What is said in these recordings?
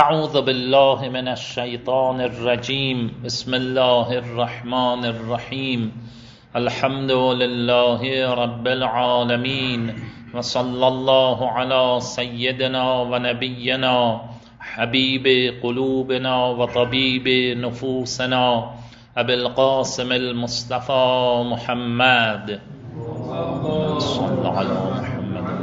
اعوذ بالله من الشیطان الرجیم. بسم الله الرحمن الرحیم. الحمد لله رب العالمین و صلی الله علی سیدنا و نبینا حبیب قلوبنا و طبیب نفوسنا ابی القاسم المصطفى محمد صلی علی محمد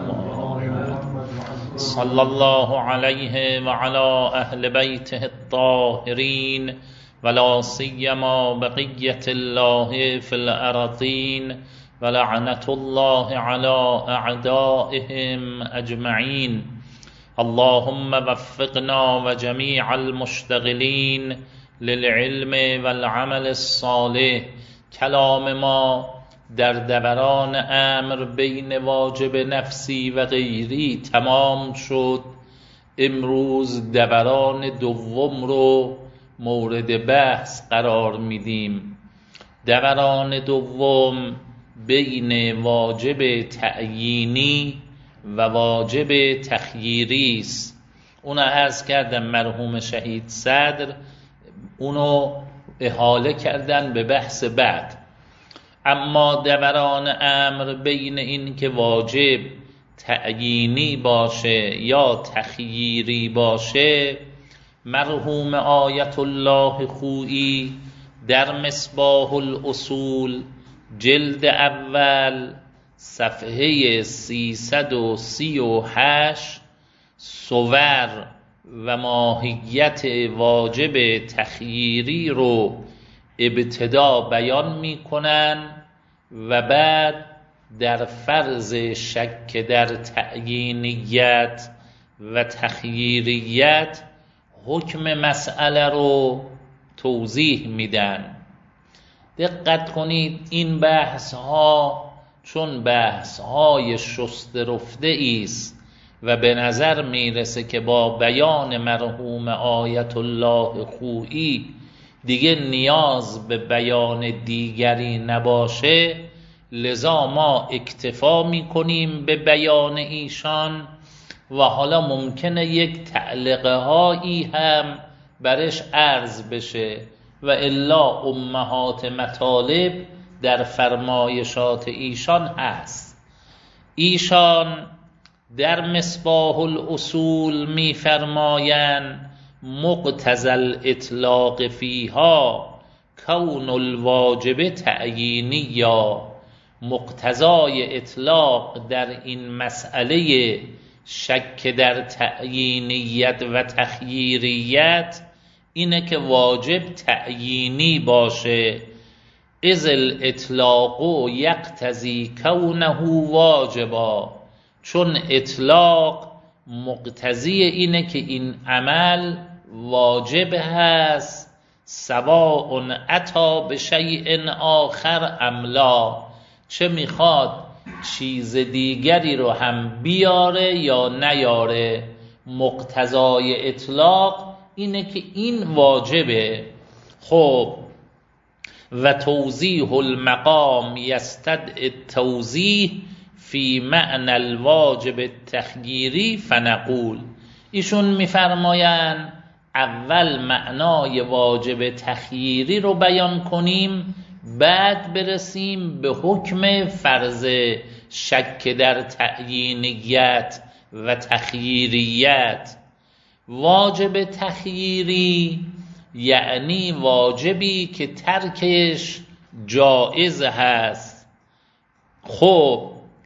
صلی الله علیه و علی اهل بیته الطاهرین ولا سیما بقیة الله فی الارضین ولعنة الله علی اعدائهم اجمعین. اللهم وفقنا و جمیع المشتغلین للعلم والعمل الصالح. کلام ما در دوران امر بین واجب نفسی و غیری تمام شد. امروز دوران دوم رو مورد بحث قرار میدیم. دوران دوم بین واجب تعیینی و واجب تخییری است. اونو عرض کردم مرحوم شهید صدر اونو احاله کردن به بحث بعد. اما دوران امر بین این که واجب تعیینی باشه یا تخییری باشه، مرحوم آیت الله خویی در مصباح الاصول جلد اول صفحه 338 صور و ماهیت واجب تخییری رو ابتدا بیان میکنن و بعد در فرض شک در تعیینیت و تخییریت حکم مسئله رو توضیح میدن. دقت کنید، این بحث ها چون بحث های شسته رفته است و به نظر میرسه که با بیان مرحوم آیت الله خویی دیگه نیاز به بیان دیگری نباشه، لذا ما اکتفا میکنیم به بیان ایشان و حالا ممکنه یک تعلیقه هایی هم برش عرض بشه و الا امهات مطالب در فرمایشات ایشان هست. ایشان در مصباح الاصول میفرمایند مقتضی الاطلاق فیها کون الواجب تعیینی، یا مقتضای اطلاق در این مسئله شک در تعیینیت و تخییریت اینه که واجب تعیینی باشه. اذ الاطلاق یقتضی کونه واجبا، چون اطلاق مقتضی اینه که این عمل واجب هست، سواء اتی بشیء آخر ام لا، چه میخواد چیز دیگری رو هم بیاره یا نیاره. مقتضای اطلاق اینه که این واجبه. خب و توضیح المقام یستدعی التوضیح فی معنی الواجب التخییری فنقول. ایشون میفرمایند اول معنای واجب تخییری رو بیان کنیم، بعد برسیم به حکم فرض شک در تعیینیت و تخییریت. واجب تخییری یعنی واجبی که ترکش جایز هست. خب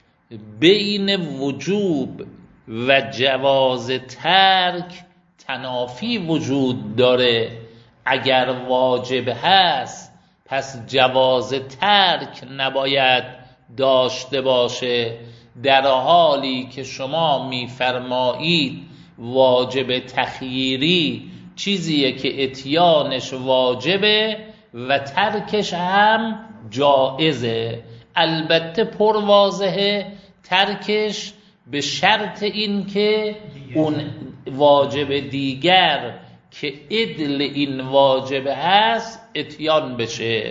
بین وجوب و جواز ترک تنافی وجود داره. اگر واجب هست پس جواز ترک نباید داشته باشه، در حالی که شما میفرمایید واجب تخییری چیزیه که اتیانش واجبه و ترکش هم جائزه. البته پر واضحه ترکش به شرط این که اون واجب دیگر که عدل این واجب هست اتیان بشه.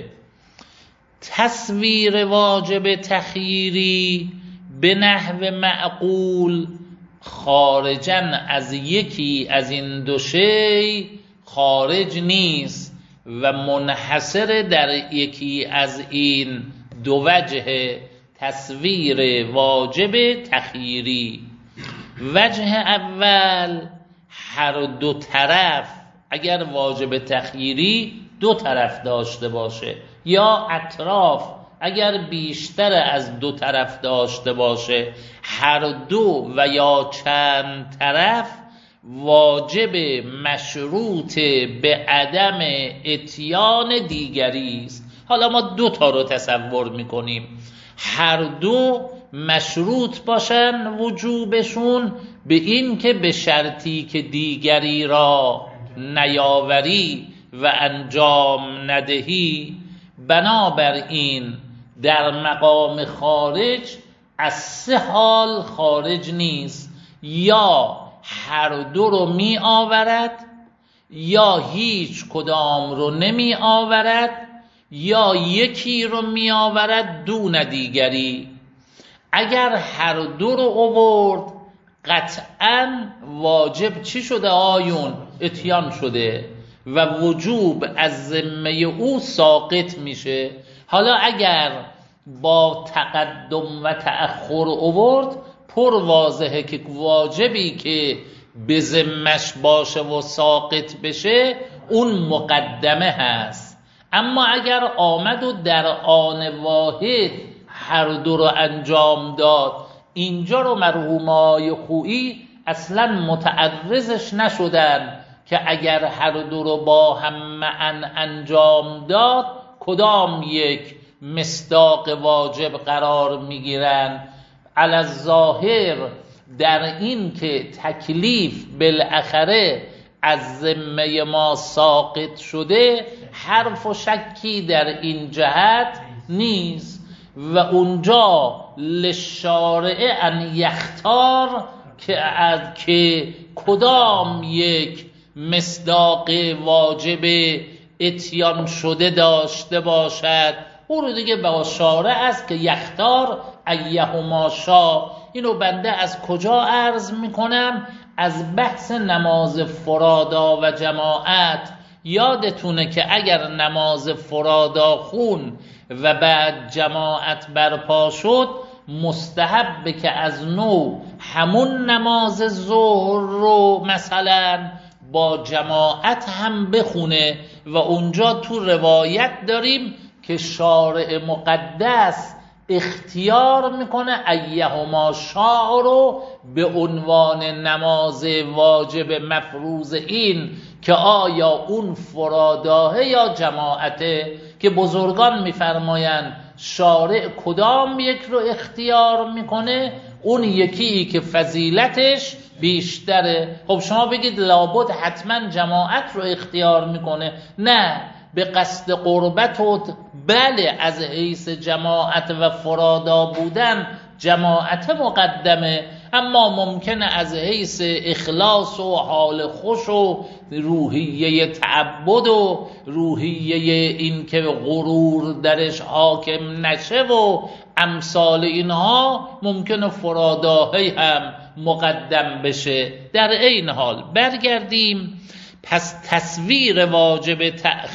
تصویر واجب تخییری به نحو معقول خارجن از یکی از این دو شی خارج نیست و منحصر در یکی از این دو وجه تصویر واجب تخییری. وجه اول، هر دو طرف اگر واجب تخییری دو طرف داشته باشه، یا اطراف اگر بیشتر از دو طرف داشته باشه، هر دو و یا چند طرف واجب مشروط به عدم اتیان دیگری است. حالا ما دو تا رو تصور میکنیم، هر دو مشروط باشن وجوبشون به این که به شرطی که دیگری را نیاوری و انجام ندهی، بنابراین در مقام خارج از سه حال خارج نیست، یا هر دو رو می آورد، یا هیچ کدام رو نمی آورد، یا یکی رو می آورد دون دیگری. اگر هر دو رو آورد قطعاً واجب چی شده آیون؟ اتیان شده و وجوب از ذمه او ساقط میشه. حالا اگر با تقدم و تأخر آورد، پر واضحه که واجبی که به ذمش باشه و ساقط بشه اون مقدمه هست. اما اگر آمد و در آن واحد هر دو رو انجام داد، اینجا رو مرحومای خویی اصلا متعرضش نشدن که اگر هر دو رو با هم معا انجام داد کدام یک مصداق واجب قرار میگیرن. علی الظاهر در این که تکلیف بالاخره از ذمه ما ساقط شده حرف و شکی در این جهت نیست و اونجا للشارع ان یختار که کدام یک مصداق واجب اتیان شده داشته باشد، او رو دیگه با شارع است که یختار ایهما شا. اینو بنده از کجا عرض میکنم؟ از بحث نماز فرادا و جماعت. یادتونه که اگر نماز فرادا خون و بعد جماعت برپا شد، مستحبه که از نو همون نماز ظهر رو مثلا با جماعت هم بخونه و اونجا تو روایت داریم که شارع مقدس اختیار میکنه ایهما شاء رو به عنوان نماز واجب مفروض این که آیا اون فراداه یا جماعته، که بزرگان میفرمایند شارع کدام یک رو اختیار میکنه؟ اون یکی که فضیلتش بیشتره. خب شما بگید لابد حتما جماعت رو اختیار میکنه. نه، به قصد قربت و بله از حیث جماعت و فرادا بودن جماعت مقدمه، اما ممکنه از حیث اخلاص و حال خوش و روحیه تعبد و روحیه این که غرور درش حاکم نشه و امثال اینها ممکنه فراداهی هم مقدم بشه. در این حال برگردیم. پس تصویر واجب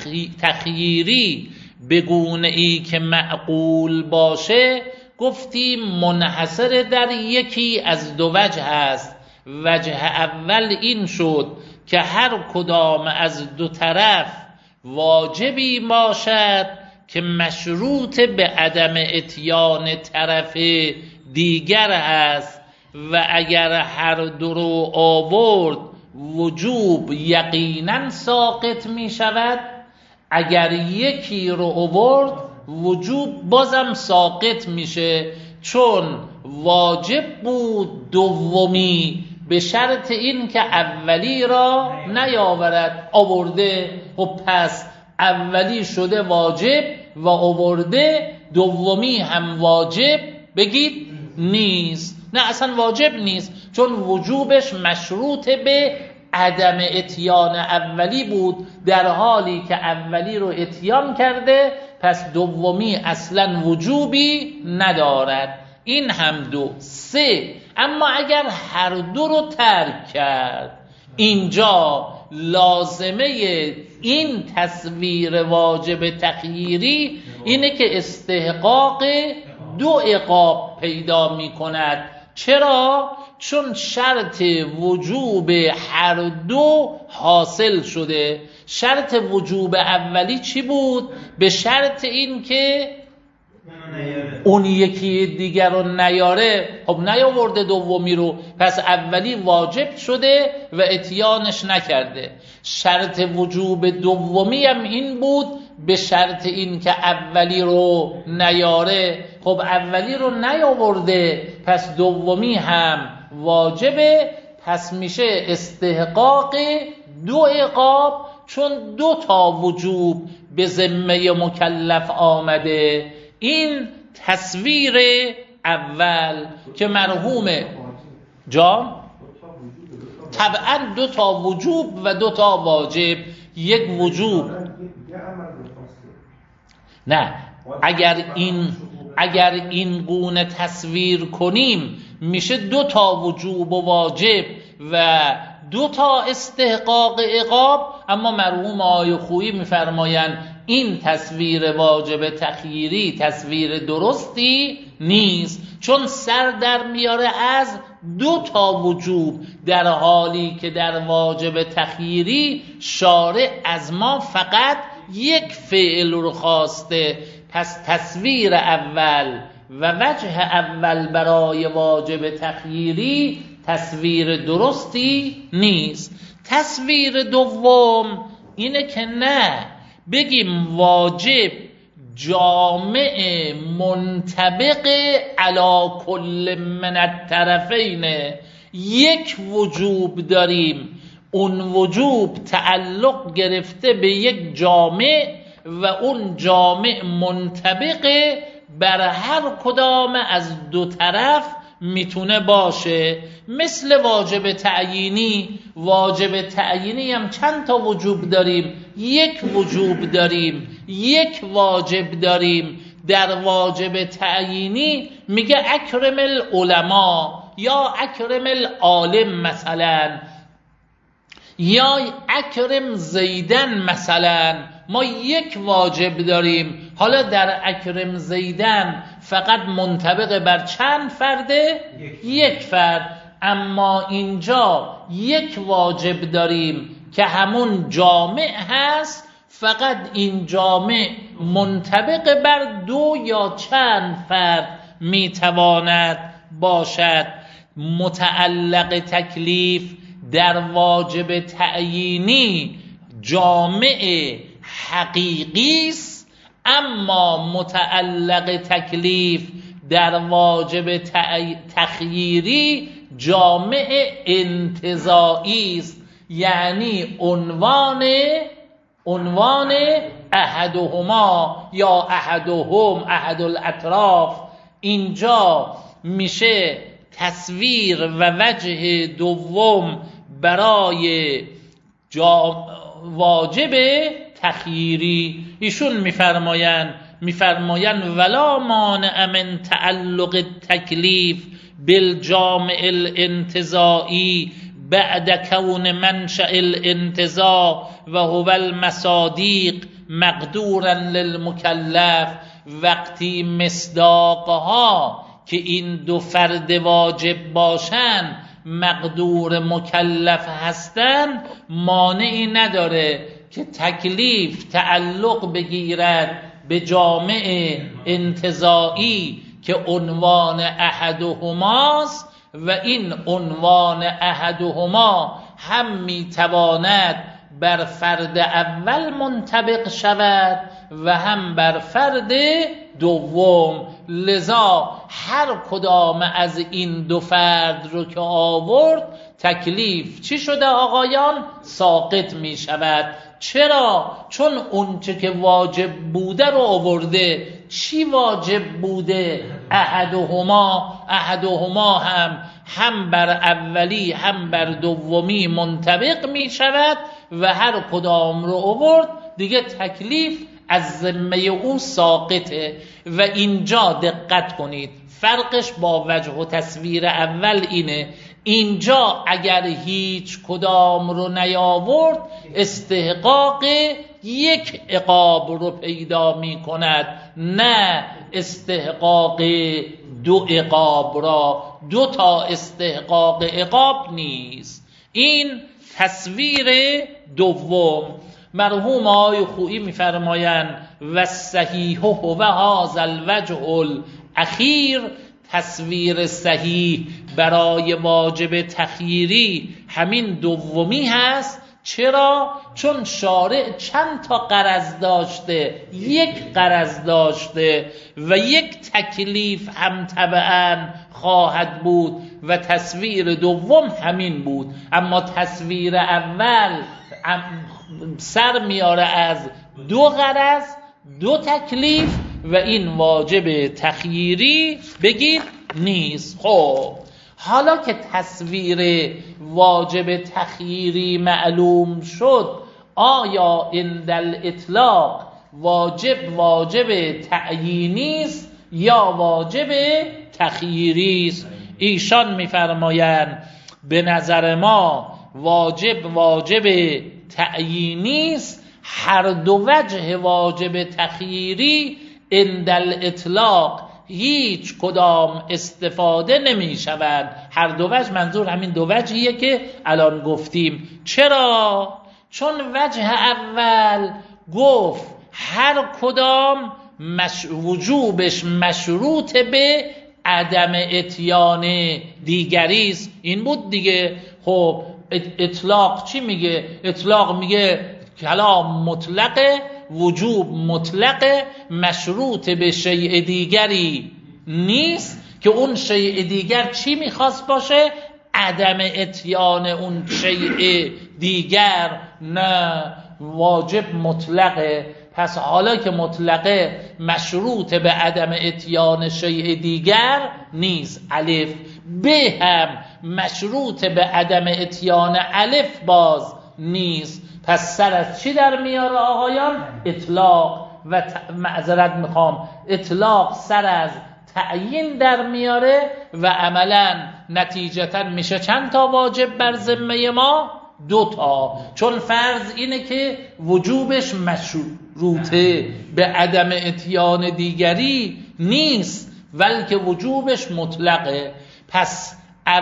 تخییری به گونه ای که معقول باشه گفتیم منحصر در یکی از دو وجه است. وجه اول این شد که هر کدام از دو طرف واجبی باشد که مشروط به عدم اتیان طرف دیگر است و اگر هر دو رو آورد وجوب یقینا ساقط می شود، اگر یکی رو آورد وجوب بازم ساقط میشه، چون واجب بود دومی به شرط این که اولی را نیاورد. آورده و پس اولی شده واجب و آورده دومی هم واجب بگید نیست. نه اصلا واجب نیست، چون وجوبش مشروط به عدم اتیان اولی بود، در حالی که اولی رو اتیان کرده پس دومی اصلا وجوبی ندارد. این هم 2 3. اما اگر هر دو رو ترک کرد، اینجا لازمه این تصویر واجب تغییری اینه که استحقاق 2 عقاب پیدا می کند. چرا؟ چون شرط وجوب هر دو حاصل شده. شرط وجوب اولی چی بود؟ به شرط این که اون یکی دیگر رو نیاره. خب نیاورده دومی رو، پس اولی واجب شده و اتیانش نکرده. شرط وجوب دومی هم این بود، به شرط این که اولی رو نیاره. خب اولی رو نیاورده، پس دومی هم واجبه، پس میشه استحقاق 2 عقاب، چون 2 تا وجوب به ذمه مکلف آمده. این تصویر اول که مرحوم جان طبعا 2 تا وجوب و 2 تا واجب. یک وجوب نه، اگر این گونه تصویر کنیم میشه 2 تا وجوب و واجب و 2 تا استحقاق عقاب. اما مرحوم آقای خویی میفرمایند این تصویر واجب تخییری تصویر درستی نیست، چون سر در میاره از 2 تا وجوب، در حالی که در واجب تخییری شارع از ما فقط یک فعل رو خواسته. پس تصویر اول و وجه اول برای واجب تخییری تصویر درستی نیست. تصویر دوم اینه که نه، بگیم واجب جامع منطبق علی کل من الطرفین. یک وجوب داریم، اون وجوب تعلق گرفته به یک جامع و اون جامع منطبق بر هر کدام از 2 طرف میتونه باشه. مثل واجب تعیینی. واجب تعیینی هم چند تا وجوب داریم؟ یک وجوب داریم، یک واجب داریم. در واجب تعیینی میگه اکرم العلماء یا اکرم العالم مثلا، یا اکرم زیدن مثلا. ما یک واجب داریم. حالا در اکرم زیدن فقط منطبق بر چند فرده؟ یک فرد. اما اینجا یک واجب داریم که همون جامع هست، فقط این جامع منطبق بر 2 یا چند فرد میتواند باشد. متعلق تکلیف در واجب تعیینی جامع حقیقی است، اما متعلق تکلیف در واجب تخییری جامع انتزاعی است. یعنی عنوان احدهما یا احدهم، احد الاطراف، اینجا میشه تصویر و وجه دوم برای واجب تخییری. ایشون میفرمایند ولا مانع من تعلق تکلیف بالجامع الانتزاعی بعد کون منشأ الانتزاع و هو المصادیق مقدورا للمکلف. وقتی مصداقها که این 2 فرد واجب باشن مقدور مکلف هستن، مانعی نداره که تکلیف تعلق بگیرد به جامع انتزاعی که عنوان احدهماست و این عنوان احدهما هم میتواند بر فرد اول منطبق شود و هم بر فرد دوم. لذا هر کدام از این 2 فرد رو که آورد تکلیف چی شده آقایان؟ ساقط می شود. چرا؟ چون اون که واجب بوده رو آورده. چی واجب بوده؟ احدهما هم بر اولی هم بر دومی منطبق می شود و هر کدام رو آورد دیگه تکلیف از ذمه او ساقطه. و اینجا دقت کنید فرقش با وجه و تصویر اول اینه، اینجا اگر هیچ کدام رو نیاورد استحقاق یک عقاب رو پیدا می کند، نه استحقاق دو عقاب را. دو تا استحقاق عقاب نیست. این تصویر دوم. مرحوم آقای خویی می‌فرمایند و صحیح و هذا الوجه الاخیر، تصویر صحیح برای واجب تخییری همین دومی هست. چرا؟ چون شارع چند تا غرض داشته، یک غرض داشته و یک تکلیف هم طبعاً خواهد بود و تصویر دوم همین بود. اما تصویر اول سر میاره از دو غرض، دو تکلیف و این واجب تخییری بگید نیست. خب حالا که تصویر واجب تخییری معلوم شد، آیا عند الاطلاق واجب تعیینی است یا واجب تخییری است؟ ایشان میفرمایند به نظر ما واجب تعیینی است. هر دو وجه واجب تخییری عند الاطلاق هیچ کدام استفاده نمی شود. هر دو وجه منظور همین دو وجهیه که الان گفتیم. چرا؟ چون وجه اول گفت هر کدام وجوبش مشروط به عدم اتیان دیگری است. این بود دیگه. خب اطلاق چی میگه؟ اطلاق میگه کلام مطلقه، وجوب مطلقه، مشروط به شیء دیگری نیست که اون شیء دیگر چی میخواست باشه؟ عدم اتیان اون شیء دیگر. نه، واجب مطلقه. پس حالا که مطلقه مشروط به عدم اتیان شیء دیگر نیست. الف. به هم مشروط به عدم اتیان الف باز نیست. پس سر از چی در میاره آقایان؟ اطلاق. و معذرت میخوام، اطلاق سر از تعیین در میاره و عملا نتیجتا میشه چند تا واجب بر ذمه ما؟ 2 تا. چون فرض اینه که وجوبش مشروطه به عدم اتیان دیگری نیست، بلکه وجوبش مطلقه. پس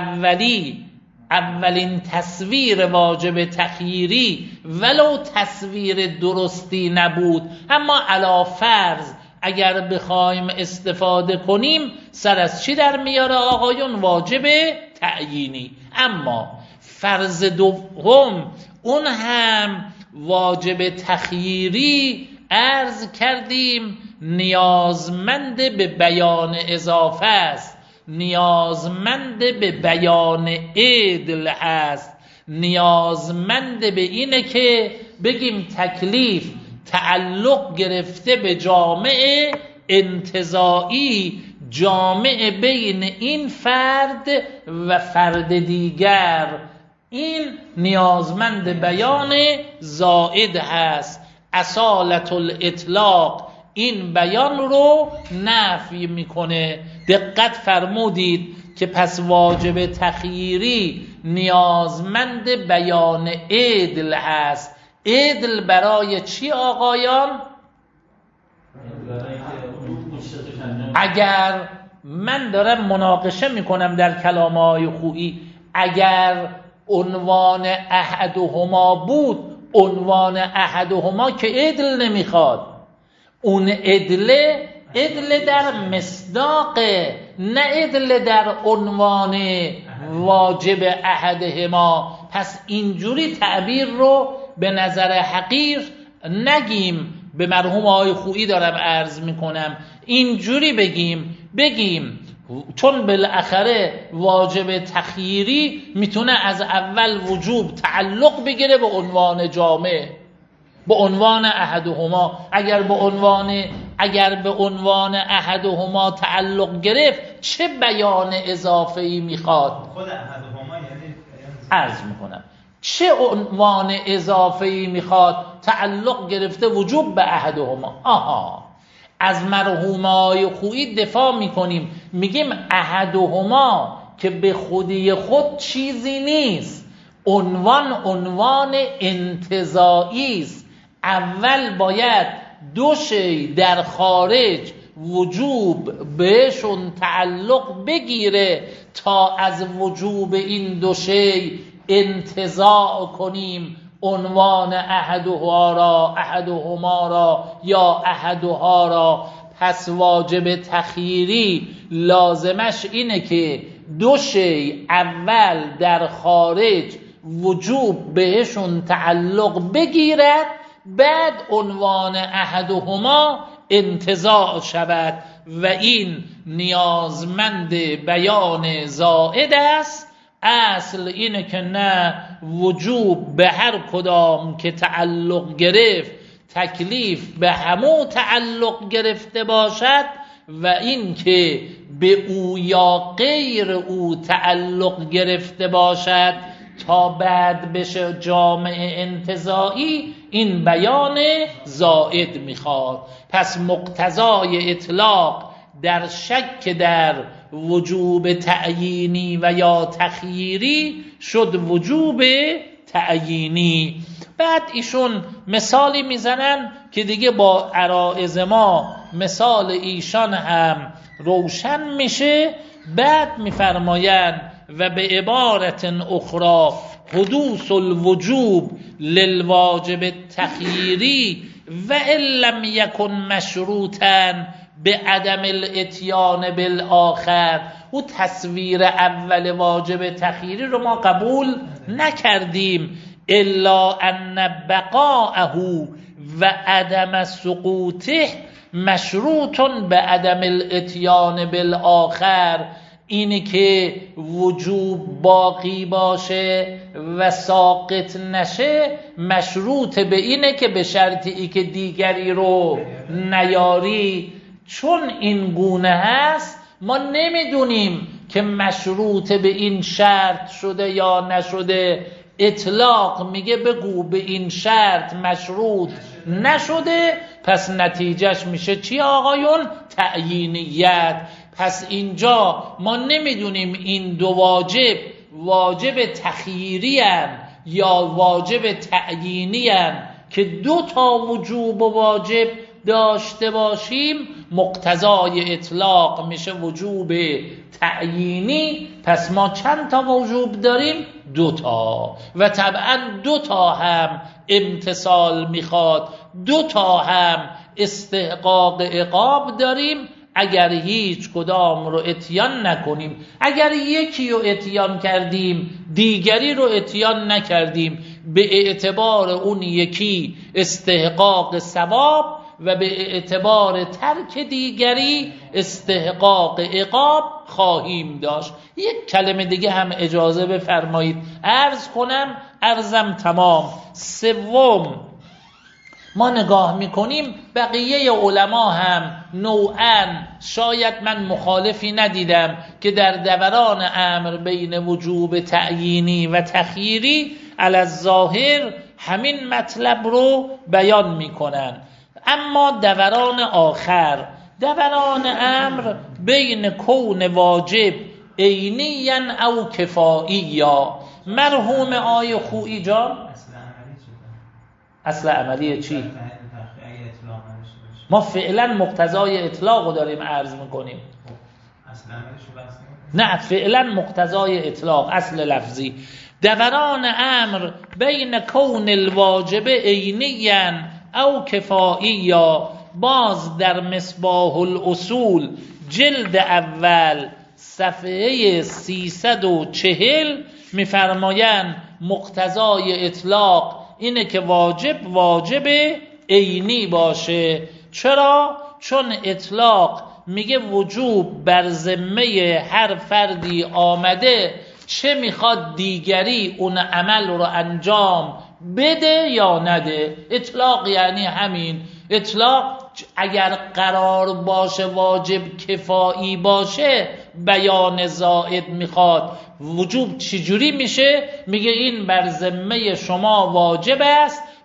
اولین تصویر واجب تخییری ولو تصویر درستی نبود، اما علی فرض اگر بخوایم استفاده کنیم سر از چی در میاره آقایون؟ واجب تعیینی. اما فرض دوم اون هم واجب تخییری عرض کردیم نیازمند به بیان اضافه است، نیازمند به بیان عدل هست، نیازمند به اینه که بگیم تکلیف تعلق گرفته به جامع انتزاعی، جامع بین این فرد و فرد دیگر. این نیازمند بیان زائد هست. اصالت الاطلاق این بیان رو نفی میکنه. دقت فرمودید که پس واجب تخییری نیازمند بیان عدل هست. عدل برای چی آقایان؟ اگر من دارم مناقشه میکنم در کلام‌های خویی، اگر عنوان احدهما بود، عنوان احدهما که عدل نمیخواد، اون عدل در مصداقه، نه عدل در عنوان واجب احدهما. پس اینجوری تعبیر رو به نظر حقیر نگیم. به مرحوم آقای خویی دارم عرض میکنم، اینجوری بگیم چون بالاخره واجب تخییری میتونه از اول وجوب تعلق بگیره به عنوان جامع، به عنوان احدهما. اگر به عنوان احدهما تعلق گرفت چه بیان اضافه‌ای میخواد؟ خود احدهما یعنی عرض میکنم چه عنوان اضافه‌ای میخواد؟ تعلق گرفته وجوب به احدهما. آها، از مرحومای خویی دفاع میکنیم، میگیم احدهما که به خودی خود چیزی نیست، عنوان انتزاعی است. اول باید دو شی در خارج وجوب بهشون تعلق بگیره تا از وجوب این دو شی انتزاع کنیم عنوان احدهما را یا احدها را. پس واجب تخییری لازمش اینه که دو شی اول در خارج وجوب بهشون تعلق بگیرد، بعد عنوان احدهما انتزاع شود و این نیازمند بیان زائد است. اصل اینه که نه، وجوب به هر کدام که تعلق گرفت تکلیف به همو تعلق گرفته باشد و این که به او یا غیر او تعلق گرفته باشد تا بعد بشه جامع انتزاعی، این بیان زائد میخواد. پس مقتضای اطلاق در شک در وجوب تعیینی و یا تخییری شد وجوب تعیینی. بعد ایشون مثالی میزنن که دیگه با عرائض ما مثال ایشان هم روشن میشه. بعد میفرمایند و به عبارت اخرى حدوث الوجوب للواجب التخییری و ان لم یکن مشروطا به عدم الاتیان بالآخر. او تصویر اول واجب تخییری رو ما قبول نکردیم، الا ان بقاءه و عدم سقوطه مشروط به عدم الاتیان بالآخر. اینی که وجوب باقی باشه و ساقط نشه مشروط به اینه که به شرطی که دیگری رو نیاری. چون این گونه هست ما نمیدونیم که مشروط به این شرط شده یا نشده. اطلاق میگه بگو به این شرط مشروط نشده، پس نتیجهش میشه چی آقایون؟ تعیینیت. پس اینجا ما نمیدونیم این دو واجب تخییری هن یا واجب تعیینی هن که دو تا وجوب و واجب داشته باشیم. مقتضای اطلاق میشه وجوب تعیینی. پس ما چند تا وجوب داریم؟ دو تا. و طبعا دو تا هم امتصال میخواد، دو تا هم استحقاق عقاب داریم اگر هیچ کدام رو اتیان نکنیم. اگر یکی رو اتیان کردیم دیگری رو اتیان نکردیم، به اعتبار اون یکی استحقاق ثواب و به اعتبار ترک دیگری استحقاق عقاب خواهیم داشت. یک کلمه دیگه هم اجازه بفرمایید عرض کنم، عرضم تمام. سوم، ما نگاه میکنیم بقیه علما هم نوعاً، شاید من مخالفی ندیدم که در دوران امر بین وجوب تعیینی و تخییری علی الظاهر همین مطلب رو بیان میکنن. اما دوران آخر، دوران امر بین کون واجب عینیاً او کفائیا. مرحوم آی خویی جان اصل عملی چی؟ ما فعلا مقتضای اطلاق رو داریم عرض میکنیم. نه، فعلا مقتضای اطلاق اصل لفظی. دوران امر بین کون الواجب عینیاً او کفائیا. باز در مصباح الاصول جلد اول صفحه 340 میفرمایند مقتضای اطلاق اینه که واجب عینی باشه. چرا؟ چون اطلاق میگه وجوب بر ذمه هر فردی آمده، چه میخواد دیگری اون عمل رو انجام بده یا نده. اطلاق یعنی همین. اطلاق اگر قرار باشه واجب کفایی باشه بیان زائد میخواد. وجوب چجوری میشه؟ میگه این بر ذمه شما واجب است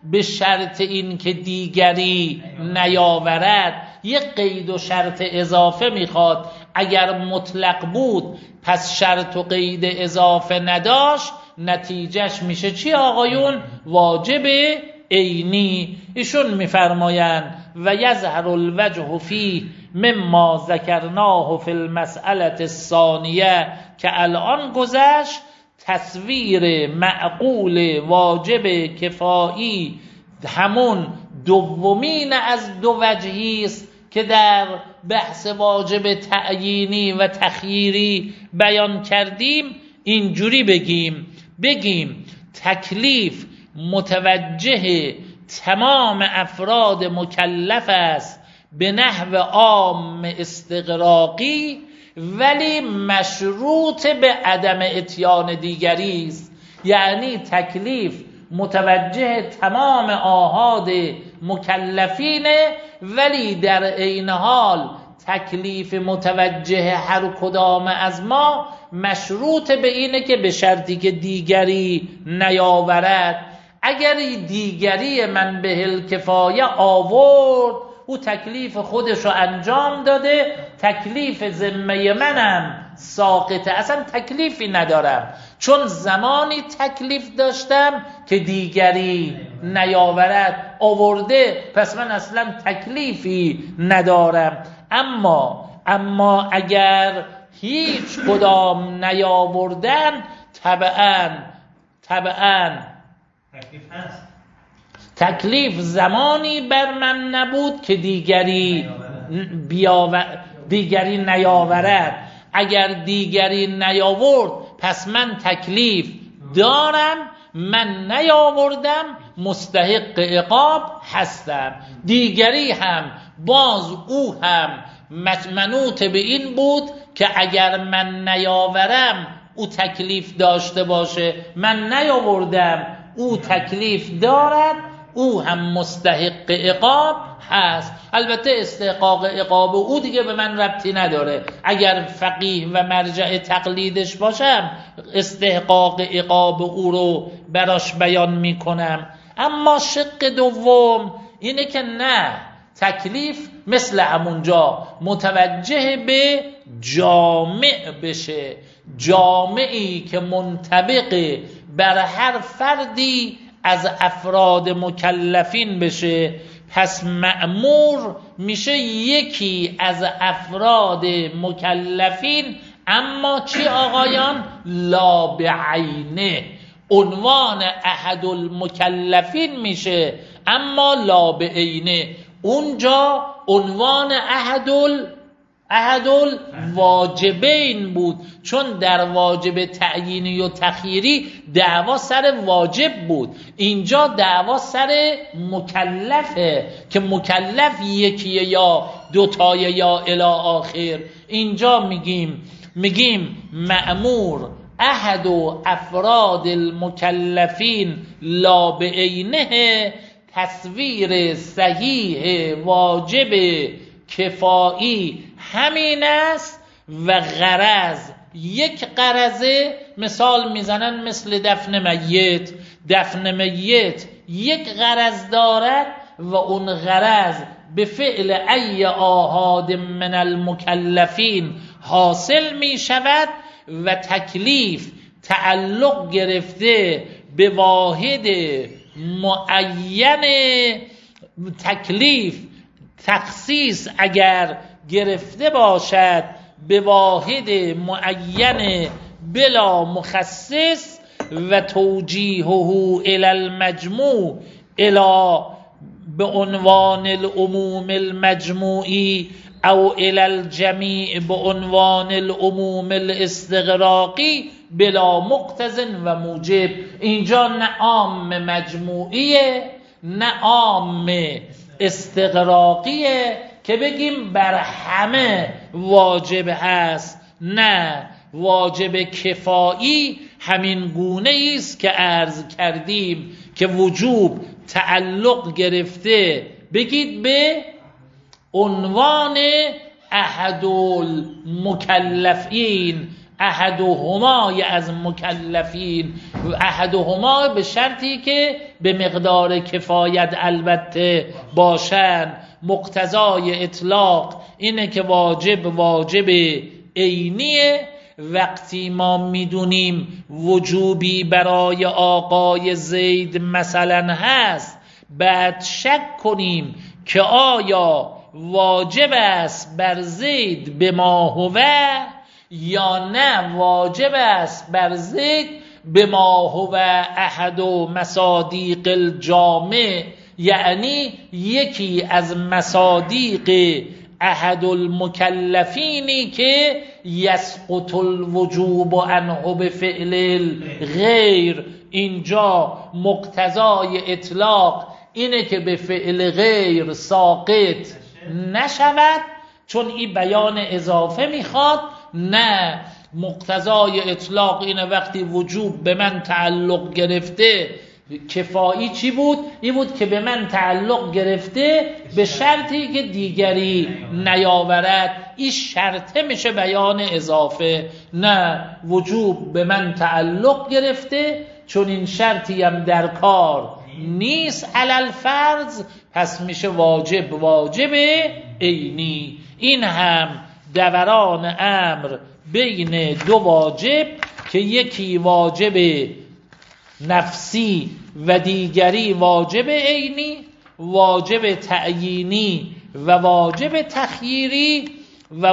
به شرط این که دیگری نیاورد. یک قید و شرط اضافه میخواد. اگر مطلق بود پس شرط و قید اضافه نداشت، نتیجهش میشه چی آقایون؟ واجب عینی. ایشون میفرمایند و یظهر الوجه فیه مما ذکرناه فی المسئله الثانیه که الان گذشت، تصویر معقول واجب کفایی همون دومین از دو وجهی است که در بحث واجب تعیینی و تخییری بیان کردیم. اینجوری بگیم تکلیف متوجه تمام افراد مکلف است به نحو عام استغراقی، ولی مشروط به عدم اتیان دیگری است. یعنی تکلیف متوجه تمام آحاد مکلفینه، ولی در عین حال تکلیف متوجه هر کدام از ما مشروط به اینه که به شرطی که دیگری نیاورد. اگر دیگری من به الکفایه آورد، او تکلیف خودشو انجام داده، تکلیف ذمه منم ساقطه، اصلا تکلیفی ندارم، چون زمانی تکلیف داشتم که دیگری نیاورد، آورده، پس من اصلا تکلیفی ندارم. اما اگر هیچ کدام نیاوردن، طبعاً تکلیف زمانی بر من نبود که دیگری نیاورد. اگر دیگری نیاورد پس من تکلیف دارم، من نیاوردم مستحق عقاب هستم. دیگری هم باز او هم منوط به این بود که اگر من نیاورم او تکلیف داشته باشه، من نیاوردم او تکلیف دارد، او هم مستحق عقاب هست. البته استحقاق عقاب او دیگه به من ربطی نداره. اگر فقیه و مرجع تقلیدش باشم استحقاق عقاب او رو براش بیان میکنم. اما شق دوم اینه که نه، تکلیف مثل همونجا متوجه به جامع بشه، جامعی که منطبق بر هر فردی از افراد مکلفین بشه. پس مأمور میشه یکی از افراد مکلفین، اما چی آقایان؟ لا بعینه، عنوان احد المکلفین میشه اما لا بعینه. اونجا عنوان احد الواجبین بود، چون در واجب تعیینی و تخییری دعوا سر واجب بود، اینجا دعوا سر مکلفه که مکلف یکیه یا دوتایه یا الی آخر. اینجا میگیم مأمور احد افراد المکلفین لا بعینه، تصویر صحیح واجب کفایی همین است. و غرض، یک غرضه مثال میزنن مثل دفن میت یک غرض دارد و اون غرض به فعل ای آحاد من المکلفین حاصل می شود و تکلیف تعلق گرفته به واحد معین. تکلیف تخصیص اگر گرفته باشد به واحد معین بلا مخصص و توجیهه الی المجموع الی به عنوان العموم المجموعی او الی الجمیع به عنوان العموم الاستغراقی بلا مقتضن و موجب. اینجا نه عام مجموعیه نه عام استغراقیه که بگیم بر همه واجب هست، نه، واجب کفایی همین گونه است که عرض کردیم که وجوب تعلق گرفته بگید به عنوان احد المکلفین، احدهما از مکلفین احدهما به شرطی که به مقدار کفایت البته باشن. مقتضای اطلاق اینه که واجب عینیه. وقتی ما میدونیم وجوبی برای آقای زید مثلا هست، بعد شک کنیم که آیا واجب است بر زید به ما هو یا نه واجب است بر زید به ما هو احد مصادیق الجامع، یعنی یکی از مصادیق احد المکلفینی که یسقط الوجوب عنه به فعل غیر. اینجا مقتضای اطلاق اینه که به فعل غیر ساقط نشود، چون این بیان اضافه میخواد. نه، مقتضای اطلاق اینه وقتی وجوب به من تعلق گرفته، کفایی چی بود؟ این بود که به من تعلق گرفته به شرطی که دیگری نیاورد. این شرطه میشه بیان اضافه. نه، وجوب به من تعلق گرفته چون این شرطی هم در کار نیست علل فرض، پس میشه واجب عینی. این هم دوران امر بین دو واجب که یکی واجب نفسی و دیگری واجب عینی، واجب تعیینی و واجب تخییری و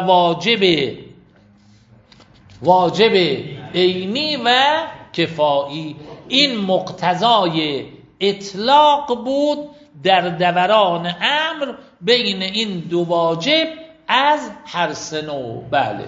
واجب عینی و کفایی. این مقتضای اطلاق بود در دوران امر بین این دو واجب از هر سه نوع. بله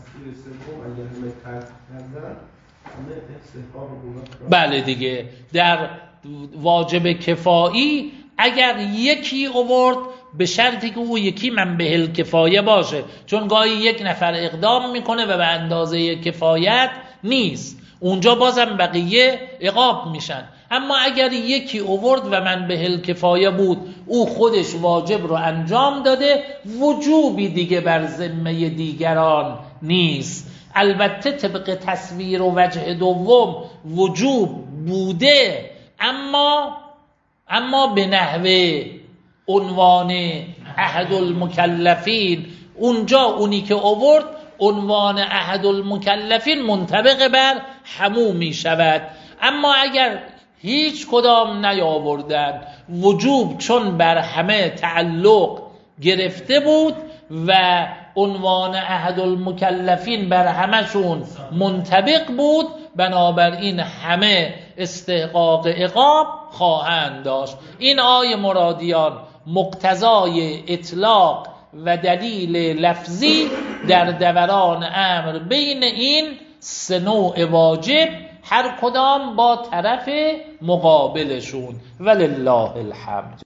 بله دیگه، در واجب کفایی اگر یکی آورد به شرطی که او یکی منبه الکفایه باشه، چون گاهی یک نفر اقدام میکنه و به اندازه کفایت نیست، اونجا بازم بقیه عقاب میشن. اما اگر یکی آورد و منبه الکفایه بود، او خودش واجب رو انجام داده، وجوبی دیگه بر ذمه دیگران نیست. البته طبق تصویر و وجه دوم وجوب بوده، اما به نحوه عنوان احد المکلفین. اونجا اونی که آورد عنوان احد المکلفین منطبق بر همو می شود. اما اگر هیچ کدام نیاوردن، وجوب چون بر همه تعلق گرفته بود و عنوان احد المکلفین بر همشون منطبق بود، بنابراین همه استحقاق عقاب خواهند داشت. این آیه مرادیان مقتضای اطلاق و دلیل لفظی در دوران امر بین این سه نوع واجب، هر کدام با طرف مقابلشون. ولله الحمد.